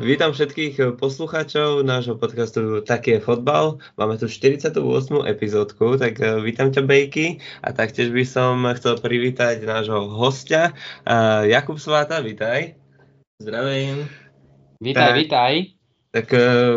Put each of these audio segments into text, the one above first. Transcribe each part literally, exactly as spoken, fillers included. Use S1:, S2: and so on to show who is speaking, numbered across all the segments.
S1: Vítam všetkých poslucháčov nášho podcastu Taký je fotbal. Máme tu štyridsiatu ôsmu epizódku, tak vítam ťa, Bejky. A taktiež by som chcel privítať nášho hostia, Jakub Sváta, vítaj.
S2: Zdravím.
S3: Vítaj, tak, vítaj.
S1: Tak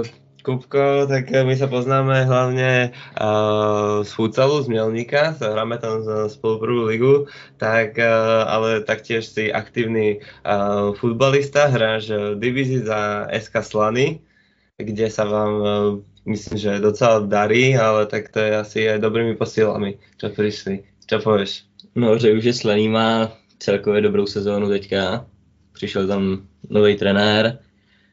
S1: Kupko, tak my sa poznáme hlavne uh, z futsalu, z Mielnika, hráme tam spolu prvú ligu, tak, uh, ale taktiež si aktívny uh, futbalista, hráš v divízii za es ká Slany, kde sa vám, uh, myslím, že docela darí, ale tak to je asi aj dobrými posílami, čo prišli. Čo povieš?
S2: No, že už je Slaný má celkově dobrou sezónu teďka, přišel tam nový trenér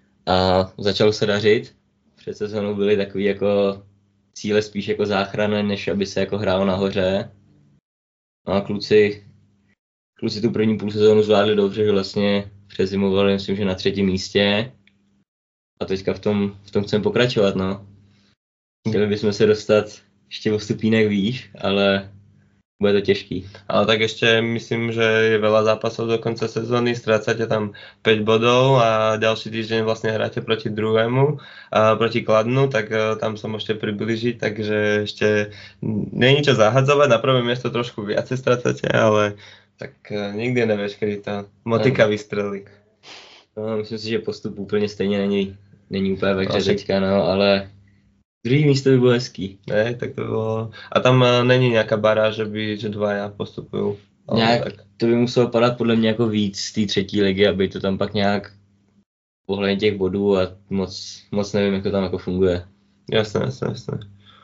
S2: a začalo se dařit. Před sezónou byly takový jako cíle spíš jako záchrany, než aby se jako hrálo nahoře. No a kluci, kluci tu první půl sezónu zvládli dobře, že vlastně přezimovali, myslím, že na třetím místě. A teďka v tom, v tom chceme pokračovat, no. Chtěli bychom se dostat ještě o stupínek výš, ale bude to těžký.
S1: Ale tak ešte myslím, že je veľa zápasov do konca sezóny, strácate tam päť bodov a ďalší týždeň vlastne hráte proti druhému, a proti Kladnu, tak tam sa môžete približiť, takže ešte nie je ničo zahadzovať, na prvé miesto trošku viacej strácate, ale tak nikdy nevieš, kedy tá motika no. vystrelí.
S2: No, myslím si, že postup úplně stejně není, není úplně ve hře teďka, no, ale druhý místo by bylo hezký.
S1: Ne, tak to bylo. A tam uh, není nějaká baráž, že by že dvaja postupují.
S2: Nějak, tak. To by muselo padat podle mě jako víc z té třetí ligy, aby to tam pak nějak pohledně těch bodů a moc, moc nevím, jak to tam jako funguje.
S1: Jasné, jasné, jasné.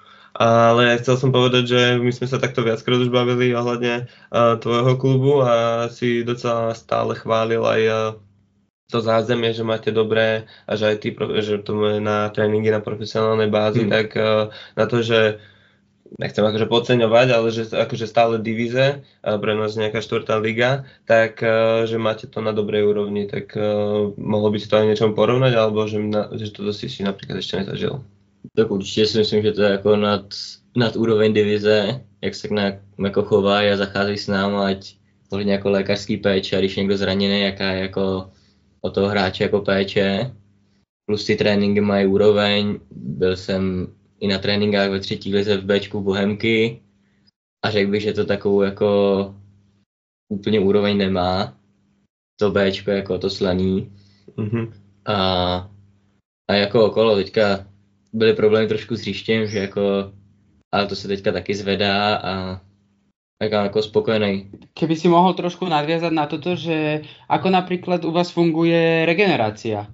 S1: Ale chcel som povedať, že my sme sa takto viackrát už bavili ohľadne uh, tvojho klubu a si docela stále chválil aj uh, to zázemie, že máte dobré a že aj ty, že to je na tréningy na profesionálnej bázi, hmm. tak uh, na to, že nechcem akože podceňovať, ale že akože stále divíze, uh, pre nás nejaká štvrtá liga, tak uh, že máte to na dobrej úrovni, tak uh, mohlo by si to aj niečom porovnať, alebo že, na, že to si si napríklad ešte nezažil?
S2: Tak určitě si myslím, že to je jako nad, nad úroveň divize, jak se k nám jako chovají a zacházejí s námi, ať ohledně jako lékařský péče, a když někdo zraněný, jaká je jako o toho hráče jako péče. Plus ty tréninky mají úroveň, byl jsem i na tréninkách ve třetí lize v Bčku Bohemky a řekl bych, že to takovou jako úplně úroveň nemá, to Bčko jako to Slaný. Mm-hmm. A, a jako okolo teďka byly problémy trošku s hřištěm, že jako, ale to se teďka taky zvedá a tak jako spokojený.
S3: Keby si mohol trošku nadviazať na toto, že ako napríklad u vás funguje regenerácia?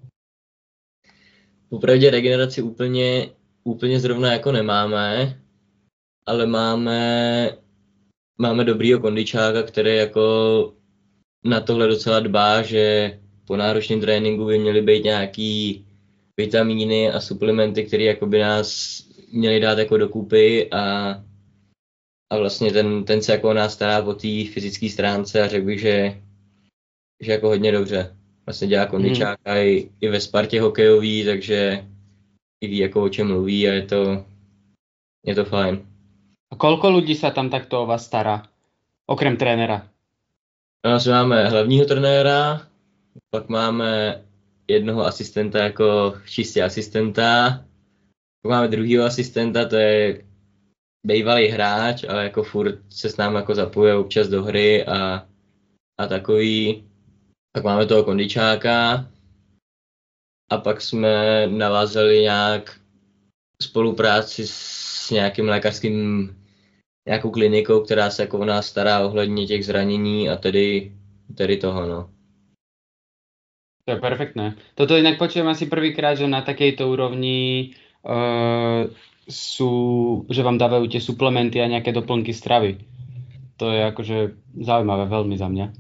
S2: Popravdě regeneraci úplně, úplně zrovna jako nemáme, ale máme, máme dobrýho kondičáka, který jako na tohle docela dbá, že po náročném tréninku by měly být nějaký vitamíny a suplementy, které jako by nás měly dát jako dokupy a, a vlastně ten, ten se jako nás stará po té fyzické stránce a řekl bych, že, že jako hodně dobře. Vlastně dělá kondičák mm. i, i ve Spartě hokejový, takže i ví, jako o čem mluví a je to, je to fajn.
S3: A koľko ľudí sa tam takto o vás stará? Okrem trénera?
S2: No, máme hlavního trenéra, pak máme jednoho asistenta jako čistě asistenta, pak máme druhýho asistenta, to je bývalý hráč, ale jako furt se s námi jako zapojuje občas do hry a, a takový. Pak máme toho kondičáka a pak jsme navázali nějak spolupráci s nějakým lékařským, nějakou klinikou, která se jako o nás stará ohledně těch zranění a tedy, tedy toho, no.
S3: To je perfektné. Toto inak počujem asi prvýkrát, že na takejto úrovni uh, sú, že vám dávajú tie suplementy a nejaké doplnky stravy. To je akože zaujímavé veľmi za mňa.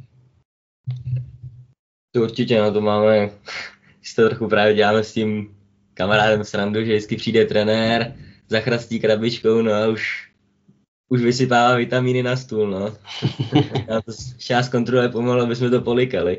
S2: To určitě, no to máme, si to trochu právě děláme s tím kamarádem srandu, že vždycky přijde trenér, zachrastí krabičkou, no a už, už vysypává vitamíny na stůl, no. A to část kontrole pomalu, aby jsme to polikali.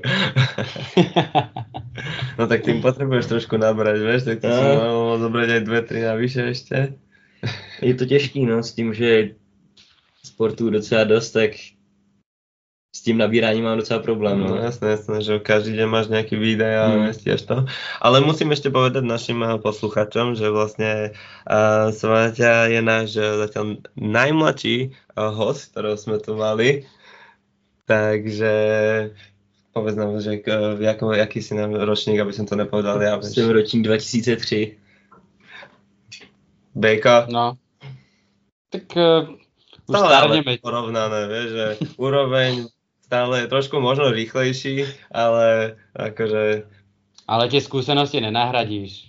S1: No tak tým potrebuješ trošku nabrať, vieš, tak to no. Si mohol zobrať aj dve, tri navyše ešte.
S2: Je to těžký, no, s tím, že sportů docela dost, tak s tím nabíráním mám docela problém. No,
S1: no jasné, jasné, že každý deň máš nejaký výdej a
S2: Hmm.
S1: mestiaš to. Ale musím ešte povedať našim eh, posluchačom, že vlastne uh, Svaťa je náš eh, zatiaľ najmladší uh, host, ktorého sme tu mali. Takže povedz nám, že k, jako, jaký si nám ročník, aby som to nepovedal ja.
S2: Jsem ročník dva tisíce tři.
S1: Bejka.
S3: No. Tak uh, už
S1: Stále ale
S3: starneme.
S1: porovnané, vieš, že úroveň stále je trošku možno rýchlejší, ale akože...
S3: Ale tie skúsenosti nenahradíš.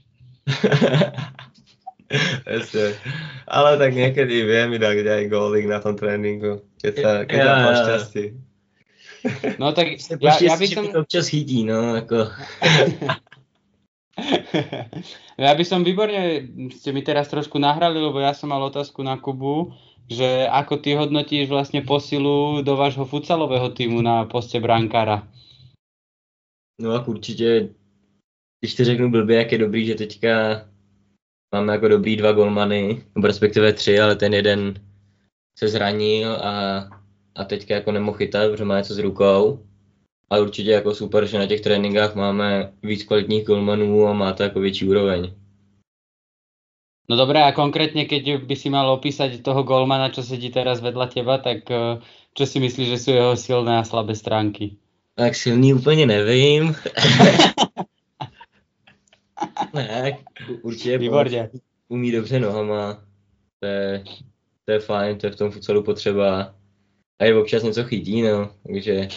S1: Ešte. Ale tak niekedy vie mi dať aj gólik na tom tréninku, keď sa, keď sa
S2: Ja, ja, ja.
S1: pošťastí.
S3: No tak
S2: Se
S3: ja,
S2: prostě
S3: ja by
S2: že
S3: som...
S2: mi to občas chytí, no, jako.
S3: Ja by som výborne, ste mi teraz trošku nahrali, lebo ja som mal otázku na Kubu, že ako ty hodnotíš vlastne posilu do vášho futsalového týmu na poste brankára?
S2: No a určitě, když to řeknu blbě, jak je dobrý, že teďka máme jako dobrý dva golmany, nebo respektive tři, ale ten jeden se zranil a, a teďka jako nemohl chytat, protože má něco s rukou. Ale určitě jako super, že na těch tréninkách máme víc kvalitních golmanů a má to jako větší úroveň.
S3: No dobré, a konkrétne, keď by si mal opísať toho golmana, čo sedí teraz vedľa teba, tak eh, čo si myslíš, že sú jeho silné a slabé stránky?
S2: Tak silný úplně nevím. Ne, určitě
S3: Výborně.
S2: umí dobře nohama. To je, to je fajn, to je v tom futsalu potřeba. A je občas něco chytí, no, takže...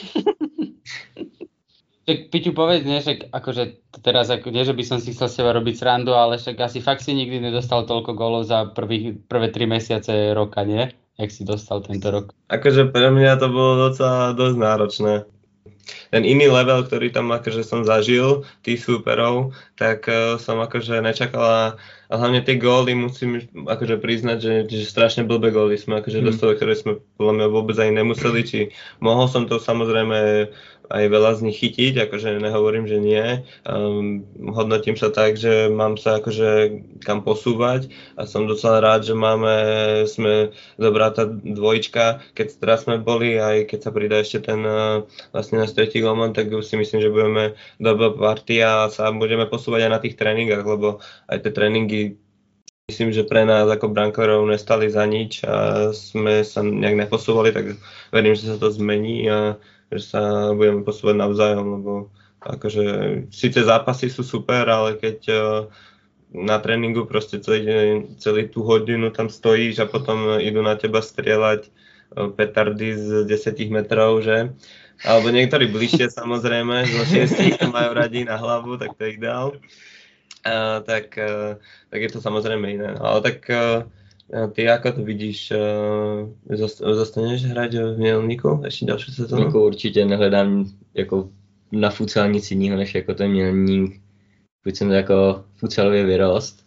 S3: Tak Piťu, povedz, nie, však akože teraz, ako, nie, že by som si chcel s teba robiť srandu, ale však asi fakt si nikdy nedostal toľko gólov za prvých, prvé tri mesiace roka, nie? Jak si dostal tento rok.
S1: Akože pre mňa to bolo docela dosť náročné. Ten iný level, ktorý tam akože som zažil, tých súperov, tak uh, som akože nečakala, a hlavne tie góly musím akože priznať, že, že strašne blbé góly sme akože
S2: Hmm.
S1: dostali, ktoré sme podľa mňa vôbec ani nemuseli, či mohol som to samozrejme aj veľa z nich chytiť, akože nehovorím, že nie. Um, hodnotím sa tak, že mám sa akože kam posúvať a som docela rád, že máme, sme dobrá tá dvojička, keď teraz sme boli, aj keď sa pridá ešte ten uh, vlastne náš tretí golman, tak si myslím, že budeme dobrá partia a sa budeme posúvať aj na tých tréningách, lebo aj tie tréningy myslím, že pre nás ako brankárov nestali za nič a sme sa nejak neposúvali, tak verím, že sa to zmení a že sa budeme posúvať navzájom, lebo akože síce zápasy sú super, ale keď uh, na tréningu proste celý, celý tú hodinu tam stojíš a potom idú na teba strieľať uh, petardy z desať metrov, že? Alebo niektorí bližšie samozrejme, zo šiestich to majú radi na hlavu, tak to je ideál. Uh, tak, uh, tak je to samozrejme iné. Ale tak uh, ty ako to vidíš? Uh, zost- zostaneš hrať v Mělníku ešte ďalšiu sezónu?
S2: Jako určitě nehledám jako na futsal nic jiného, než jako ten Mělník. Buď jsem jako futsalově vyrost.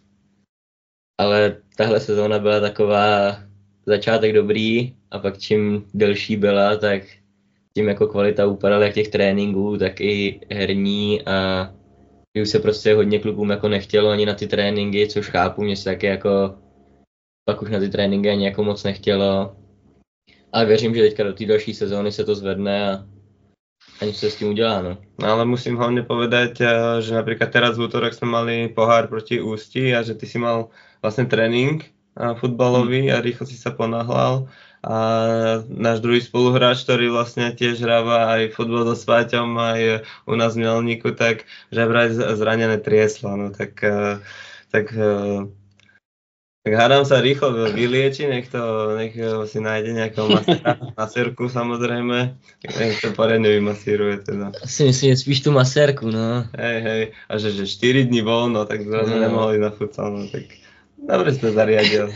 S2: Ale tahle sezóna byla taková začátek dobrý a pak čím delší byla, tak tím jako kvalita upadala jak těch tréninků, tak i herní a už se prostě hodně klubům jako nechtělo ani na ty tréninky, což chápu, mě se taky jako pak už na ty tréninky ani jako moc nechtělo. Ale věřím, že teďka do té další sezóny se to zvedne a ani se s tím udělá, no.
S1: No ale musím hlavne povedať, uh, že napríklad teraz v útorok sme mali pohár proti Ústí a že ty si mal vlastne tréning uh, futbalový a rýchlo si sa ponáhľal. A náš druhý spoluhráč, ktorý vlastne tiež hráva aj futbal so Sváťom, aj u nás v Mělníku, tak že vraj zranené trieslo, no tak, uh, tak uh, tak hádam sa rýchlo vylieči, nech to, nech si nájde nejakého masera, masérku samozrejme, nech to poriadne vymasíruje teda.
S2: Asi myslím, že spíš tu masérku, no.
S1: Hej, hej, a že, že štyri dní voľno, tak zrazu
S2: No.
S1: nemohli na futsal, no tak dobre sme zariadil.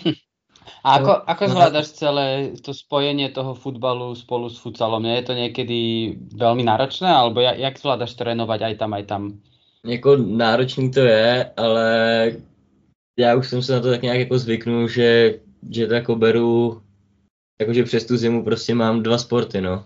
S3: A ako,
S2: No,
S3: ako
S2: no.
S3: zvládaš celé to spojenie toho futbalu spolu s futsalom? Nie je to niekedy veľmi náročné, alebo jak, jak zvládaš trénovať aj tam, aj tam?
S2: Jako náročný to je, ale já už jsem se na to tak nějak jako zvyknul, že, že to jako beru, jakože přes tu zimu prostě mám dva sporty, no.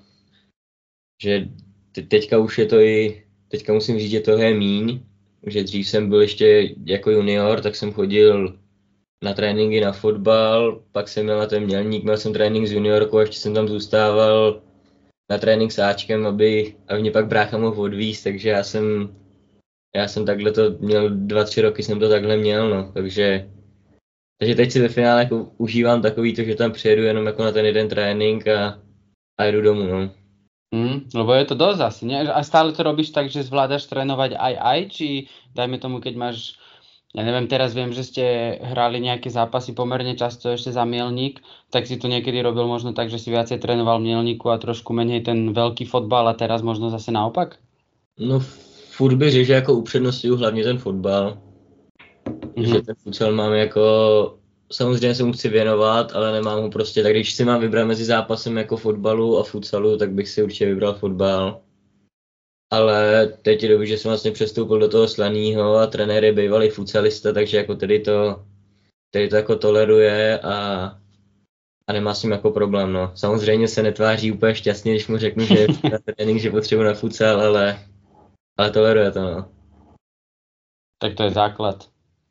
S2: Že te, teďka už je to i, teďka musím říct, že toho je míň, že dřív jsem byl ještě jako junior, tak jsem chodil na tréninky na fotbal, pak jsem měl na ten Mělník, měl jsem trénink s juniorkou, ještě jsem tam zůstával na trénink s Ačkem, aby, aby mě pak brácha mohl odvízt, takže já jsem, já jsem takhle to měl, dva, tři roky jsem to takhle měl, no, takže, takže teď si ve finále jako užívám takový to, že tam přijedu jenom jako na ten jeden trénink a, a jedu domů, no.
S3: Mm, lebo je to dosť asi, nie? A stále to robíš tak, že zvládaš trénovať aj aj, či dajme tomu, keď máš, ja neviem, teraz viem, že ste hrali nejaké zápasy pomerne často ešte za Mielník, tak si to niekedy robil možno tak, že si viacej trénoval v Mielníku a trošku menej ten veľký fotbal a teraz možno zase naopak?
S2: No furt bych řekl, že jako upřednostňuju hlavně ten fotbal, mm-hmm. že ten futsal mám jako, samozřejmě se mu chci věnovat, ale nemám ho prostě, tak když si mám vybrat mezi zápasem jako fotbalu a futsalu, tak bych si určitě vybral fotbal. Ale teď je doby, že jsem vlastně přestoupil do toho Slaného a trenér je bývalý futsalista, takže jako tedy to, tedy to jako toleruje a, a nemá s tím jako problém, no. Samozřejmě se netváří úplně šťastně, když mu řeknu, že je na trénink, že potřebuji na futsal, ale, ale toleruje to, no.
S3: Tak to je základ.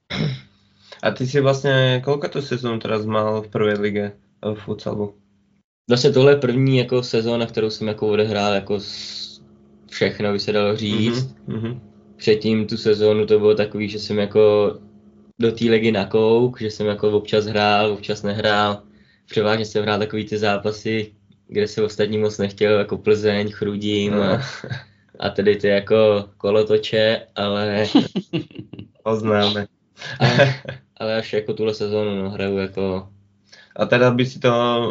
S1: A ty si vlastně, kolika to sezón teraz mal v prvej lige v futsalu?
S2: Vlastně tohle je první jako sezóna, kterou jsem jako odehrál jako všechno, by se dalo říct. Mm-hmm. Předtím tu sezónu to bylo takový, že jsem jako do té ligy nakouk, že jsem jako občas hrál, občas nehrál. Převážně jsem hrál takový ty zápasy, kde se ostatní moc nechtěl, jako Plzeň, Chrudím a, a tedy ty jako kolotoče, ale...
S1: Poznáme.
S2: ale, ale až jako tuhle sezónu no, hraju jako...
S1: A teda by si to...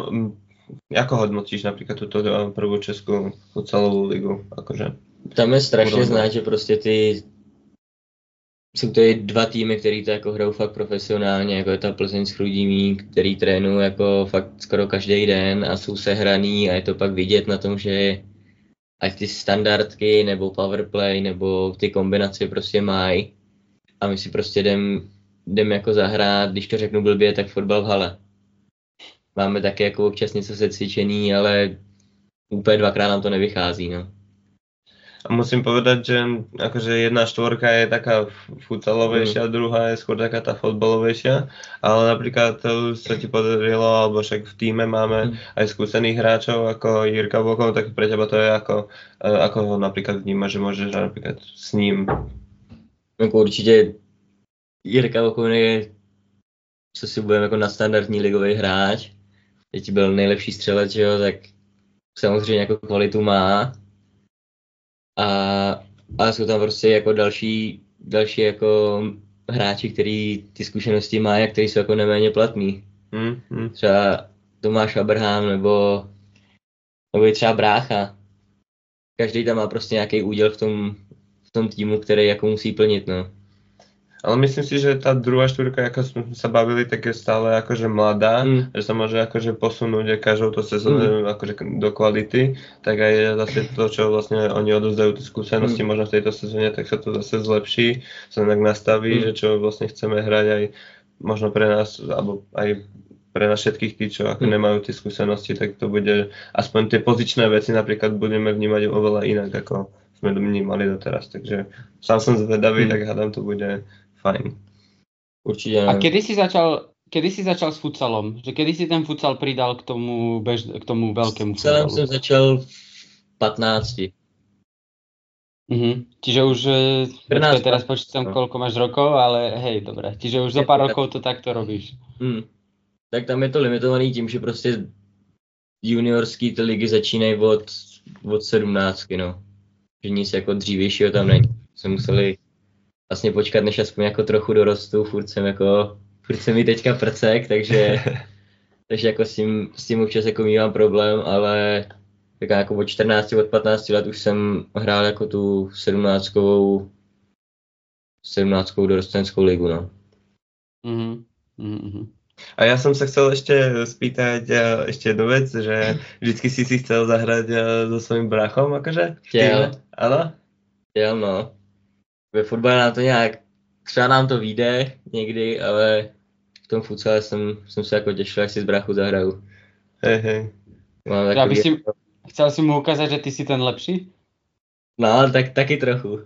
S1: Ako hodnotíš napríklad túto prvú českú futsalovú ligu? Akože,
S2: tam je strašně znát, že prostě ty jsou to i dva týmy, který to jako hrajou fakt profesionálně, jako je ta Plzeň s Chrudimí, který trénují jako fakt skoro každý den a jsou sehraný a je to pak vidět na tom, že ať ty standardky nebo powerplay nebo ty kombinace prostě mají a my si prostě jdem, jdem jako zahrát, když to řeknu blbě, tak fotbal v hale. Máme také jako občas něco secvičený, ale úplně dvakrát nám to nevychází, no.
S1: A musím povedať, že akože jedna štvorka je taká futsalovejšia, mm. druhá je skôr taká tá fotbalovejšia, ale napríklad to sa ti podarilo, alebo však v týme máme mm. aj skúsených hráčov ako Jirka Vokov, tak pre teba to je ako, ako ho napríklad vnímaš, že môžeš napríklad s ním?
S2: Jako určitě Jirka Vokov je, co si budeme jako nadstandardní ligový hráč. Teď byl nejlepší střelec, že jo, tak samozřejmě jako kvalitu má. A, a jsou tam prostě jako další, další jako hráči, který ty zkušenosti mají a který jsou jako neméně platný.
S1: Mm, mm.
S2: Třeba Tomáš Abraham nebo, nebo i třeba Brácha. Každý tam má prostě nějaký úděl v tom, v tom týmu, který jako musí plnit, no.
S1: Ale myslím si, že tá druhá štvorka, ako sme sa bavili, tak je stále akože mladá, mm. že sa môže akože posunúť každou to sezónu mm. akože do kvality, tak aj zase to, čo vlastne oni odovzdajú tie skúsenosti mm. možno v tejto sezóne, tak sa to zase zlepší, sa tak nastaví, mm. že čo vlastne chceme hrať aj možno pre nás, alebo aj pre nás všetkých tí, čo ako mm. nemajú tie skúsenosti, tak to bude, aspoň tie pozičné veci napríklad budeme vnímať oveľa inak, ako sme vnímali doteraz, takže sám som zvedavý, mm. tak hádam to bude fajn.
S2: Určite.
S3: A kedy si začal, kedy si začal s futsalom? Že kedy si ten futsal pridal k tomu, bež, k tomu veľkému futsalu?
S2: Futsalem som začal v pätnácti.
S3: Mhm. Čiže už, počkaj, teraz počítam, koľko máš rokov, ale hej, dobre. Čiže už za pár rokov to takto robíš.
S2: Hmm. Tak tam je to limitovaný tím, že prostě juniorský ty ligy začínají od, od sedmnáctky, no. Že nic jako dřívějšího tam není. Se museli vlastně počkat, než aspoň jako trochu dorostu, furt jsem jako, furt jsem mi teďka prcek, takže, takže jako s tím, s tím občas jako mívám problém, ale tak jako od čtrnácti, od patnácti let už jsem hrál jako tu sedmnáctkovou, sedmnáctkovou dorostenskou ligu, no.
S3: Mhm, mhm.
S1: A ja som sa chcel ešte spýtať ešte jednu vec, že vždycky si si chcel zahrať so svojím brachom, akože?
S2: Chtěl.
S1: Ano?
S2: Chtěl, no. Ve fotbale nám to nějak, třeba nám to vyjde někdy, ale v tom futsale jsem, jsem se jako těšil, jak si z brachu zahraju.
S1: Hej, hej.
S2: Mám
S3: takový... Aby si, chcel si mu ukázať, že ty si ten lepší?
S2: No, tak taky trochu.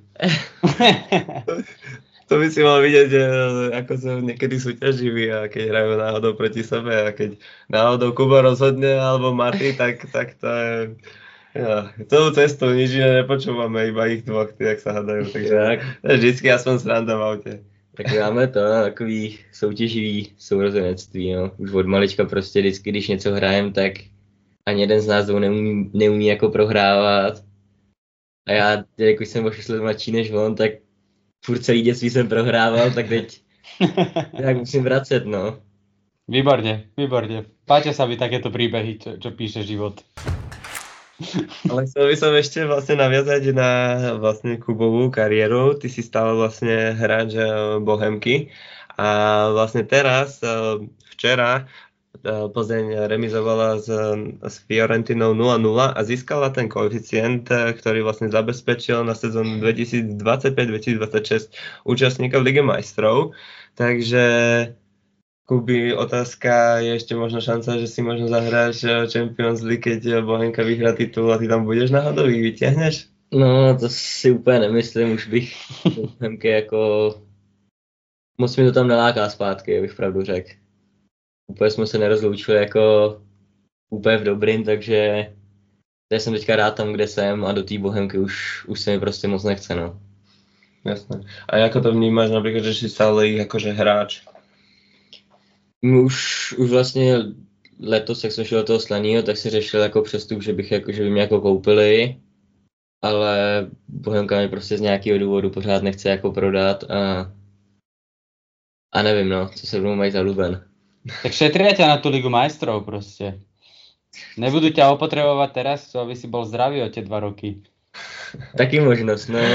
S1: To by si mal vidieť, že ako sú niekedy súťaživí a keď hrajú náhodou proti sebe a keď náhodou Kuba rozhodne alebo Marty, tak, tak to je, Ja, celú cestu nič iné nepočúvame, iba ich dvoch, ty, jak sa hadajú. Takže
S2: Tak.
S1: to je vždycky aspoň sranda v aute.
S2: Tak máme to, takový soutěživý sourozenectví, no. Už od malička prostě vždycky, když něco hrajem, tak ani jeden z nás dvou neumí, neumí jako prohrávat. A já, jako jsem o šest let mladší než on, tak furt celý dětství jsem prohrával, tak teď tak musím vracet, no.
S3: Výborne, výborne. Páčia sa mi takéto príbehy, čo, čo píše život.
S1: Ale chcel by som ešte vlastne naviazať na vlastne Kubovú kariéru. Ty si stále vlastne hráč Bohemky a vlastne teraz, včera, Plzeň remizovala s, s Fiorentinou nula nula a získala ten koeficient, ktorý vlastne zabezpečil na sezónu dvetisícdvadsaťpäť dvetisícdvadsaťšesť účastníkov Ligy majstrov. Takže Kuby, otázka, je ešte možno šanca, že si možno zahráš Champions League, keď Bohemka vyhrá titul a ty tam budeš náhodou, ich vyťahneš?
S2: No, to si úplně nemyslím, už bych Bohemky jako... Moc mi to tam neláká zpátky, abych pravdu řekl. Úplně jsme se nerozloučili jako úplně v dobrým, takže já jsem teďka rád tam, kde jsem a do té Bohemky už, už se mi prostě moc nechce, no.
S1: Jasné. A ako to vnímáš napríklad, že si stále ich akože hráč?
S2: Už, už vlastně letos, jak jsem šel do toho Slanýho, tak se řešil jako přestup, že bych jako, že by mě jako koupili, ale Bohemka mi prostě z nějakého důvodu pořád nechce jako prodat a, a nevím, no, co se mnou mají za Luben.
S3: Tak šetria ťa na tú Ligu majstrov proste. Nebudú ťa opotrebovať teraz, čo aby si bol zdravý o tie dva roky.
S2: Taky možnosť, no.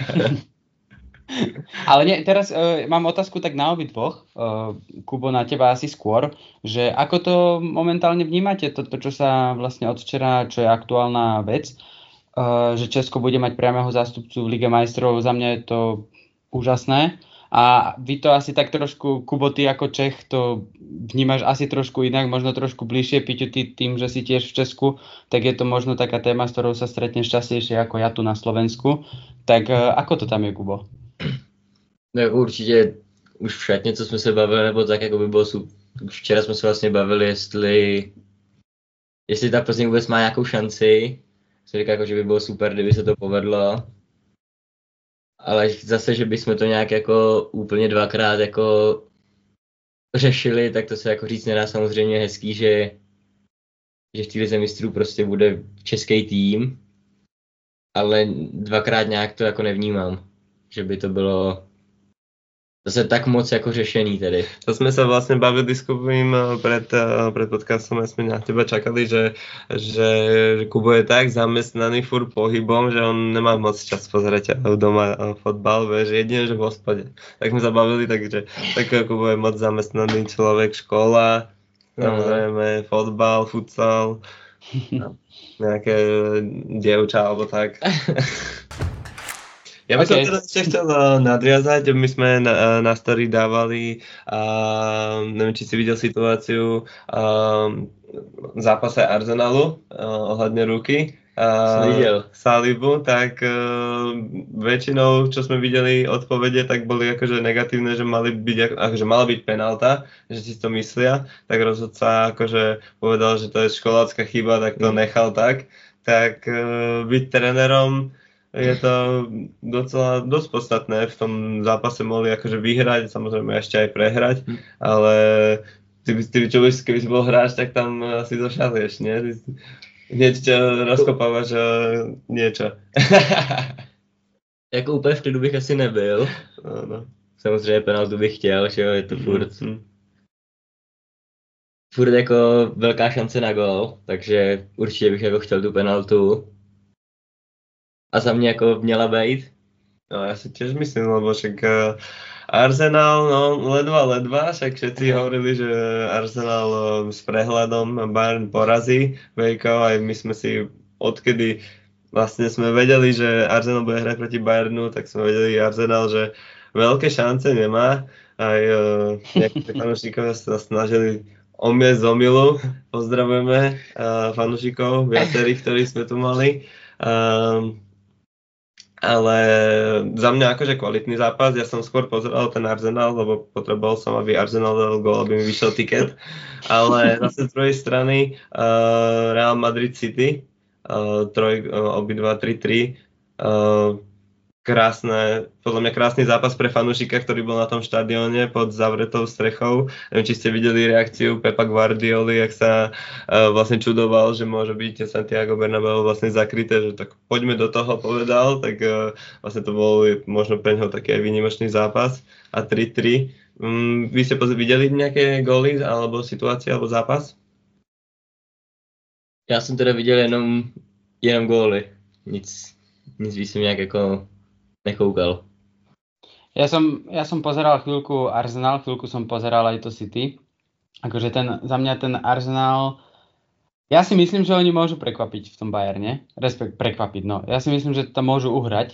S3: Ale nie, teraz uh, mám otázku tak na obidvoch, uh, Kubo, na teba asi skôr, že ako to momentálne vnímate, toto, čo sa vlastne od včera, čo je aktuálna vec, uh, že Česko bude mať priameho zástupcu v Lige majstrov, za mňa je to úžasné. A vy to asi tak trošku, Kubo, ty ako Čech to vnímaš asi trošku inak, možno trošku bližšie, Piťu, ty tým, že si tiež v Česku, tak je to možno taká téma, s ktorou sa stretneš častejšie ako ja tu na Slovensku. Tak uh, ako to tam je, Kubo?
S2: No určitě už v šatně, co jsme se bavili, nebo tak, jako by bylo super. Včera jsme se vlastně bavili, jestli, jestli ta Plzeň vůbec má nějakou šanci. Jsem říkal, jako, že by bylo super, kdyby se to povedlo. Ale zase, že bychom to nějak jako úplně dvakrát jako řešili, tak to se jako říct nedá. Samozřejmě hezký, že, že v té lize mistrů prostě bude český tým, ale dvakrát nějak to jako nevnímám, že by to bylo zase tak moc jako řešený tedy.
S1: To sme sa vlastne bavili s Kubím pred, pred podcastom, a sme na teba čakali, že, že, že Kubo je tak zamestnaný furt pohybom, že on nemá moc čas pozerať doma fotbal, vieš, jedine, že v hospode. Tak sme sa bavili, takže tak Kubo je moc zamestnaný človek, škola, samozrejme fotbal, futsal, nejaké dievča alebo tak. Ja by okay. som teraz ešte chcel nadviazať, my sme na, na story dávali, a, neviem, či si videl situáciu a, v zápase Arsenalu a, ohľadne ruky a, Salibu, tak a, väčšinou, čo sme videli odpovede, tak boli akože negatívne, že mali byť, akože mala byť penálta, že si to myslia, tak rozhodca akože povedal, že to je školácka chyba, tak to nechal tak, tak a, byť trénerom je to docela dosť podstatné. V tom zápase mohli akože vyhrať, samozrejme ešte aj prehrať, ale ty, ty čo víš, keby si bol hráč, tak tam asi došalieš, nie? Hneď ťa rozkopávaš niečo.
S2: Jako úplně v klidu bych asi nebyl.
S1: No, no.
S2: Samozřejmě penaltu bych chtěl, že jo, je to furt.
S1: Mm.
S2: Furt jako velká šance na gól, takže určitě bych jako chtěl tu penaltu. A za mě jako měla být?
S1: No ja si tiež myslím, lebo však uh, Arsenal, no ledva, ledva, však všetci hovorili, že Arsenal uh, s prehľadom Bayern porazí Vejkov, aj my sme si odkedy vlastne sme vedeli, že Arsenal bude hrať proti Bayernu, tak sme vedeli Arsenal, že veľké šance nemá, aj uh, nejakí fanúšikovia sa snažili omiesť z omilu, pozdravujeme uh, fanúšikov, viacerých, ktorí sme tu mali. Um, Ale za mňa akože kvalitný zápas, ja som skôr pozeral ten Arsenal, lebo potreboval som, aby Arsenal dal gól, aby mi vyšiel tiket. Ale zase z druhej strany uh, Real Madrid City, uh, troj, uh, obidva tri tri. Uh, krásne, podľa mňa krásny zápas pre fanúšika, ktorý bol na tom štadióne pod zavretou strechou. Neviem, či ste videli reakciu Pepa Guardioli, jak sa uh, vlastne čudoval, že môže byť Santiago Bernabéu vlastne zakryté, že tak poďme do toho, povedal, tak uh, vlastne to bol možno pre neho taký aj výnimočný zápas. A tri tri. Um, vy ste videli nejaké góly alebo situácie alebo zápas?
S2: Já jsem teda viděl jenom, jenom góly. Nic, nic víc jsem nějak jako nekoukal.
S3: Ja som, ja som pozeral chvíľku Arsenal, chvíľku som pozeral aj to City. Akože ten, za mňa ten Arsenal, ja si myslím, že oni môžu prekvapiť v tom Bayerne. Respekt, prekvapiť, no. Ja si myslím, že to môžu uhrať.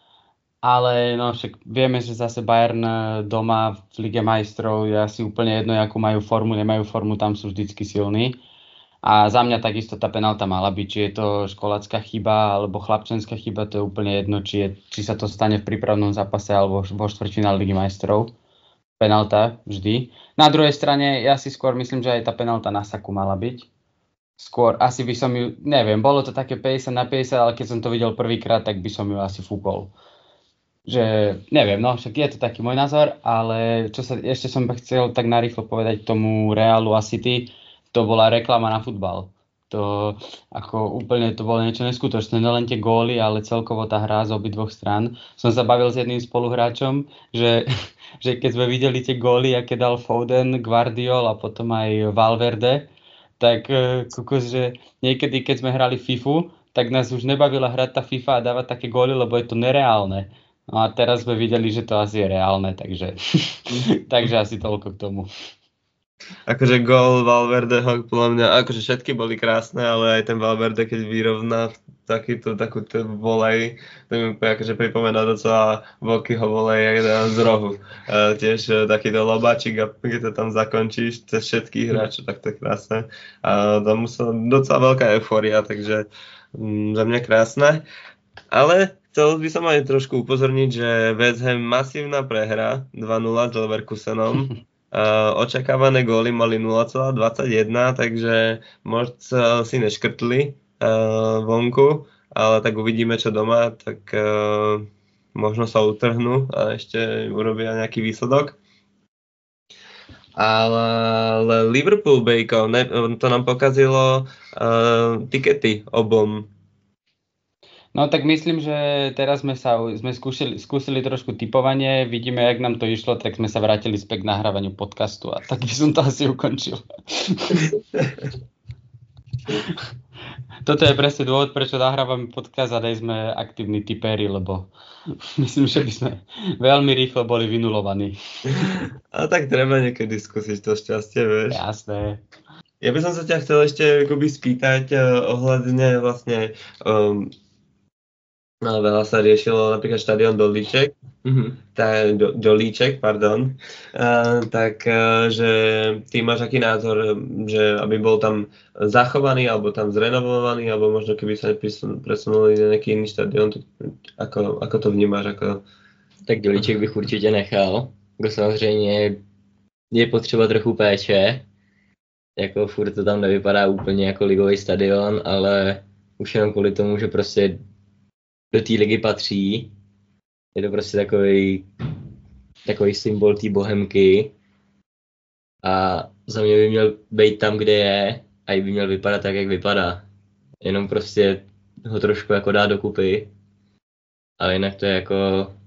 S3: Ale no však vieme, že zase Bayern doma v Lige majstrov je asi úplne jedno, akú majú formu, nemajú formu, tam sú vždycky silní. A za mňa takisto tá penálta mala byť, či je to školácka chyba alebo chlapčenská chyba, to je úplne jedno, či, je, či sa to stane v prípravnom zápase alebo vo štvrťfinále Ligy majstrov. Penálta vždy. Na druhej strane ja si skôr myslím, že aj tá penálta na Saku mala byť. Skôr asi by som ju, neviem, bolo to také päťdesiat na päťdesiat, ale keď som to videl prvýkrát, tak by som ju asi fúkol. Že neviem, no však je to taký môj názor, ale čo sa, ešte som chcel tak narýchlo povedať k tomu Realu a City. To bola reklama na futbal. To ako úplne to bolo niečo neskutočné, nelen tie góly, ale celkovo tá hra z obidvoch strán. Som sa bavil s jedným spoluhráčom, že, že keď sme videli tie góly, aké dal Foden, Guardiol a potom aj Valverde, tak kukos, že niekedy, keď sme hrali FIFU, tak nás už nebavila hrať tá FIFA a dávať také góly, lebo je to nereálne. No a teraz sme videli, že to asi je reálne, takže, takže asi toľko k tomu.
S1: Akože gól Valverdeho, podľa mňa, akože všetky boli krásne, ale aj ten Valverde, keď vyrovná takýto, takúto volej, to mi úplne akože pripomína docela Vokyho volej z rohu. Uh, tiež uh, takýto lobáčik a keď to tam zakončíš cez všetkých hráčov, tak to je krásne. A tam musela docela veľká eufória, takže um, za mňa krásne. Ale chcel by som aj trošku upozorniť, že West Ham masívna prehra dva nula s Leverkusenom. Uh, očakávané góly mali nula celá dvadsaťjeden, takže moc uh, si neškrtli uh, vonku, ale tak uvidíme čo doma, tak uh, možno sa utrhnú a ešte urobia nejaký výsledok. Ale, ale Liverpool Bacon, ne, to nám pokazilo uh, tikety obom.
S3: No tak myslím, že teraz sme sa sme skúšili, skúsili trošku typovanie, vidíme, jak nám to išlo, tak sme sa vrátili späť k nahrávaniu podcastu a tak by som to asi ukončil. Toto je presne dôvod, prečo nahrávame podcast a daj sme aktívni tipéri, lebo myslím, že by sme veľmi rýchlo boli vynulovaní.
S1: A tak treba niekedy skúsiť to šťastie, vieš.
S3: Jasné.
S1: Ja by som sa ťa chcel ešte akoby spýtať uh, ohľadne vlastne um, no, veľa sa riešilo napríklad štadión Dolíček, mm-hmm. tá, do, Dolíček, pardon, uh, tak uh, že ty máš aký názor, že aby bol tam zachovaný, alebo tam zrenovovaný, alebo možno keby sa presunuli na nejaký iný štadión, ako, ako to vnímáš? Ako...
S2: Tak Dolíček bych určitě nechal, jako samozřejmě je potřeba trochu péče, jako furt to tam nevypadá úplně jako ligový stadion, ale už jenom kvůli tomu, že prostě do té ligy patří. Je to prostě takový, takový symbol té bohemky. A za mě by měl být tam, kde je, a i by měl vypadat tak, jak vypadá. Jenom prostě ho trošku jako dá dokupy. Ale jinak to je jako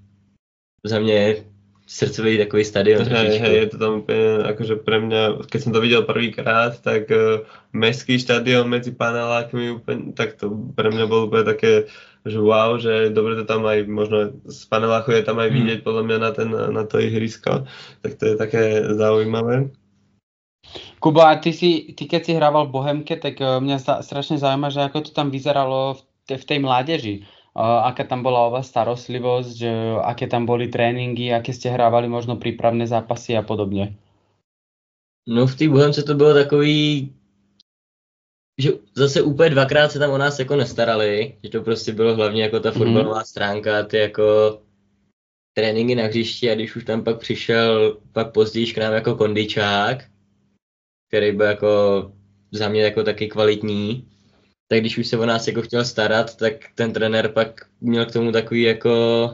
S2: za mě srdcový takový stadion.
S1: Hej, hej, je to tam úplne, akože pre mňa, keď som to videl prvýkrát, tak uh, mestský štadión medzi panelákmi úplne, tak to pre mňa bolo úplne také, že wow, že dobre to tam aj, možno z paneláku je tam aj vidieť podľa mňa na, ten, na to ihrisko, tak to je také zaujímavé.
S3: Kubo, a ty, si, ty keď si hrával v Bohemke, tak uh, mňa za, strašne zaujíma, že ako to tam vyzeralo v, te, v tej mládeži. Uh, aká tam bola o vás starostlivosť, že, aké tam boli tréninky, aké ste hrávali možno prípravné zápasy a podobně.
S2: No v té Bohemce to bylo takový, že zase úplně dvakrát se tam o nás jako nestarali, že to prostě bylo hlavně jako ta fotbalová stránka, ty jako tréninky na hřišti a když už tam pak přišel pak později k nám jako kondičák, který byl jako za mě jako taky kvalitní, tak když už se o nás jako chtěl starat, tak ten trenér pak měl k tomu takový jako